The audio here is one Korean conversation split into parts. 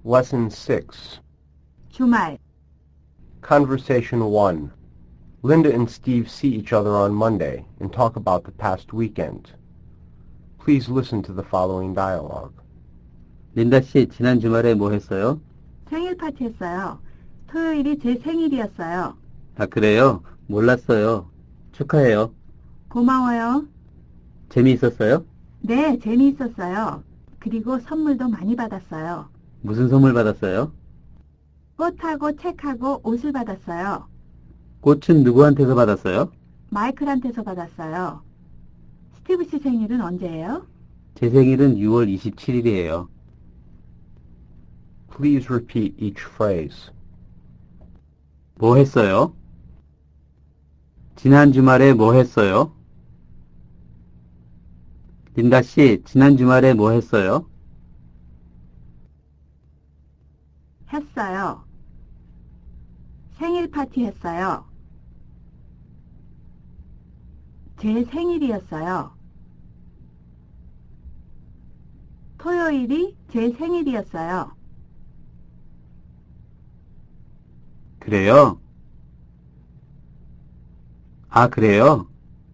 Lesson 6. 주말. Conversation 1. Linda and Steve see each other on Monday and talk about the past weekend. Please listen to the following dialogue. 린다 씨, 지난 주말에 뭐 했어요? 생일 파티 했어요. 토요일이 제 생일이었어요. 아, 그래요? 몰랐어요. 축하해요. 고마워요. 재미있었어요? 네, 재미있었어요. 그리고 선물도 많이 받았어요. 무슨 선물 받았어요? 꽃하고 책하고 옷을 받았어요. 꽃은 누구한테서 받았어요? 마이클한테서 받았어요. 스티브 씨 생일은 언제예요? 제 생일은 6월 27일이에요. Please repeat each phrase. 뭐 했어요? 지난 주말에 뭐 했어요? 린다 씨, 지난 주말에 뭐 했어요? 했어요. 생일 파티 했어요. 제 생일이었어요. 토요일이 제 생일이었어요. 그래요? 아, 그래요?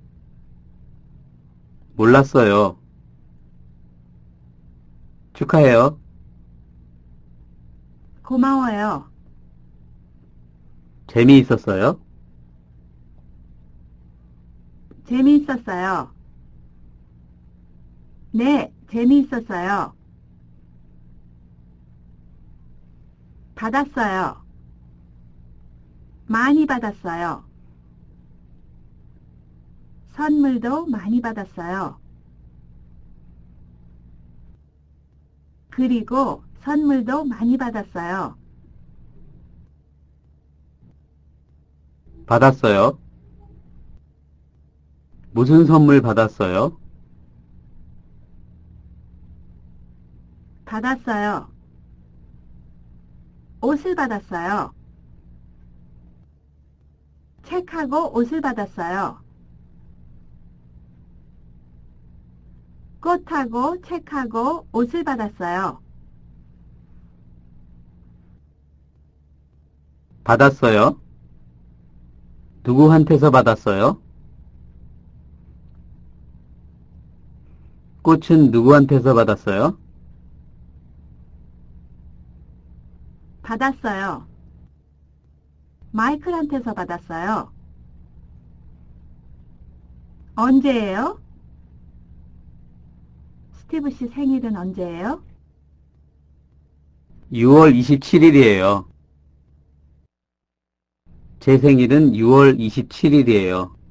몰랐어요. 축하해요. 고마워요. 재미있었어요? 재미있었어요. 네, 재미있었어요. 받았어요. 많이 받았어요. 선물도 많이 받았어요. 그리고 선물도 많이 받았어요. 받았어요. 무슨 선물 받았어요? 받았어요. 옷을 받았어요. 책하고 옷을 받았어요. 꽃하고 책하고 옷을 받았어요. 받았어요. 누구한테서 받았어요? 꽃은 누구한테서 받았어요? 받았어요. 마이클한테서 받았어요. 언제예요? 스티브 씨 생일은 언제예요? 6월 27일이에요. 제 생일은 6월 27일이에요.